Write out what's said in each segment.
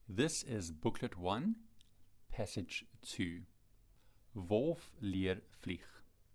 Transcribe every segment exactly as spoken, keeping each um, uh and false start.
This is Booklet one, Passage two. Wolf leer vlieg.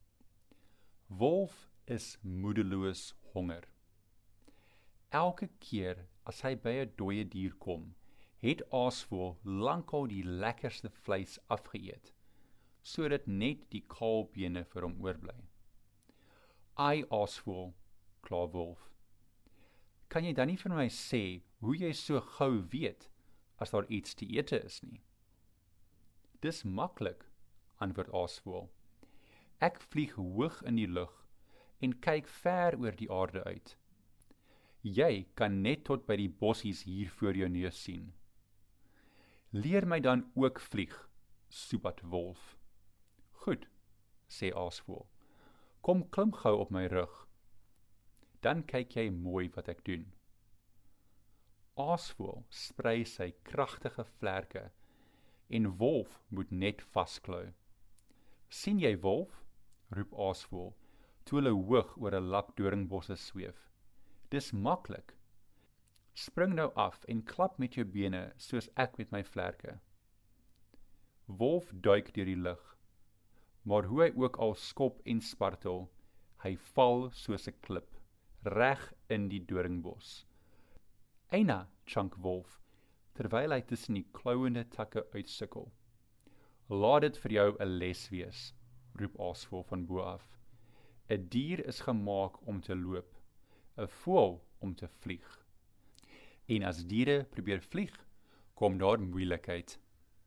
Wolf is moedeloos honger. Elke keer as hy by 'n dooie dier kom, het Aasvoël lankal die lekkerste vleis afgeëet, sodat net die kaalbene vir hom oorbly. Ai Aasvoël, kla Wolf, kan jy dan nie vir my sê hoe jy so gou weet as daar iets te ete is nie? Dis maklik, antwoord Aasvoël. Ek vlieg hoog in die lug en kyk ver oor die aarde uit. Jy kan net tot by die bossies hier voor jou neus sien. Leer my dan ook vlieg, soebat Wolf. Goed, sê Aasvoël. Kom klim gou op my rug. Dan kyk jy mooi wat ek doen. Aasvoël sprei sy kragtige vlerke en Wolf moet net vasklou. Sien jy Wolf? Roep Aasvoël, toe hulle hoog oor 'n lap doringbosse sweef. Dis maklik. Spring nou af en klap met jou bene soos ek met my vlerke. Wolf duik deur die lug, maar hoe hy ook al skop en spartel, hy val soos 'n klip, reg in die doringbos. Eina, chunk Wolf, terwyl hy tussen die klauwende takke uitsukkel. Laat dit vir jou 'n les wees, roep Aasvoël van bo af. 'n Dier is gemaak om te loop, 'n voël om te vlieg. En as diere probeer vlieg, kom daar moeilikheid.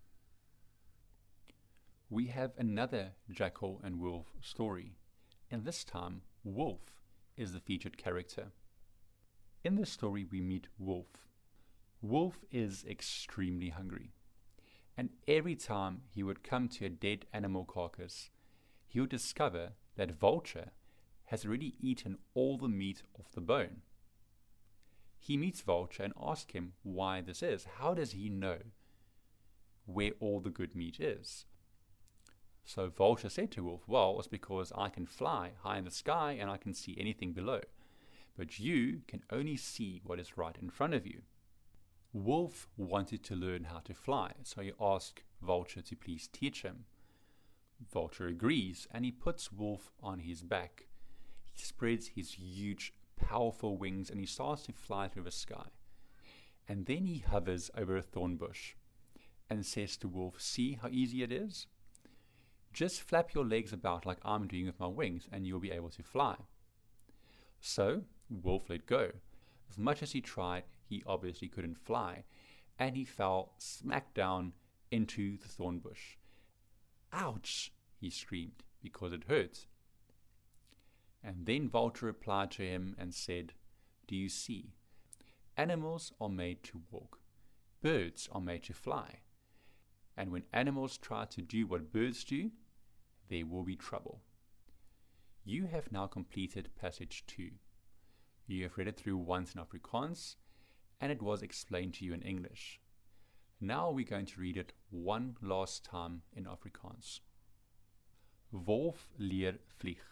We have another Jackal and Wolf story, and this time Wolf is the featured character. In the story we meet Wolf. Wolf is extremely hungry, and every time he would come to a dead animal carcass, he would discover that Vulture has already eaten all the meat off the bone. He meets Vulture and asks him why this is. How does he know where all the good meat is? So Vulture said to Wolf, well, it's because I can fly high in the sky and I can see anything below, but you can only see what is right in front of you. Wolf wanted to learn how to fly, so he asked Vulture to please teach him. Vulture agrees, and he puts Wolf on his back. He spreads his huge, powerful wings, and he starts to fly through the sky. And then he hovers over a thorn bush and says to Wolf, see how easy it is? Just flap your legs about like I'm doing with my wings, and you'll be able to fly. So, Wolf let go. As much as he tried, he obviously couldn't fly, and he fell smack down into the thorn bush. Ouch, he screamed, because it hurt. And then Vulture replied to him and said, do you see? Animals are made to walk. Birds are made to fly. And when animals try to do what birds do, there will be trouble. You have now completed passage two. You have read it through once in Afrikaans, and it was explained to you in English. Now we're going to read it one last time in Afrikaans. Wolf leer vlieg.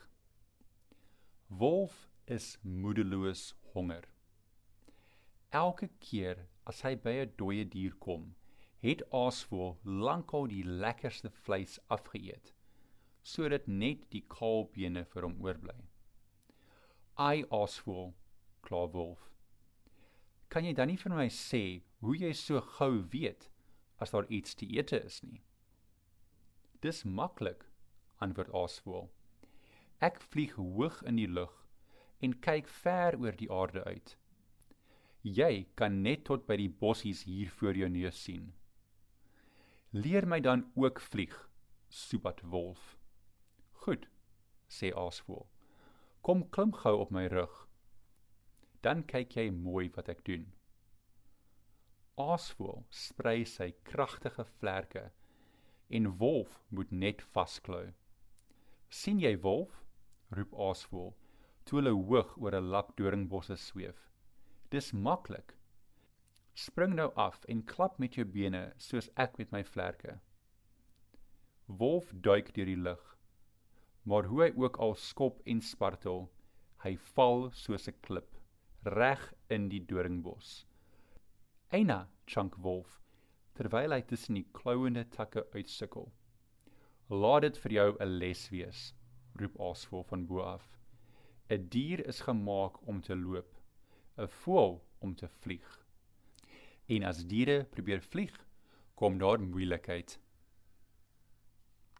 Wolf is moedeloos honger. Elke keer as hy by 'n dooie dier kom, het Aasvoël lankal die lekkerste vleis afgeëet, sodat net die kaalbene vir hom oorbly. Ai Aasvoël, kla Wolf, kan jy dan nie vir my sê hoe jy so gou weet as daar iets te ete is nie? Dis maklik, antwoord Aasvoël. Ek vlieg hoog in die lug en kyk ver oor die aarde uit. Jy kan net tot by die bossies hier voor jou neus sien. Leer my dan ook vlieg, soebat Wolf. Goed, sê Aasvoël. Kom klim gou op my rug. Dan kyk jy mooi wat ek doen. Aasvoël sprei sy kragtige vlerke en Wolf moet net vasklou. Sien jy Wolf? Roep Aasvoël, toe hulle hoog oor 'n lap doringbosse sweef. Dis maklik. Spring nou af en klap met jou bene soos ek met my vlerke. Wolf duik deur die lug, maar hoe hy ook al skop en spartel, hy val soos 'n klip, reg in die doringbos. Eina, chunk Wolf, terwyl hy tussen die klauwende takke uitsukkel. Laat dit vir jou 'n les wees, roep Aasvoël van bo af. 'n Dier is gemaak om te loop, 'n voël om te vlieg. En as diere probeer vlieg, kom daar moeilikheid.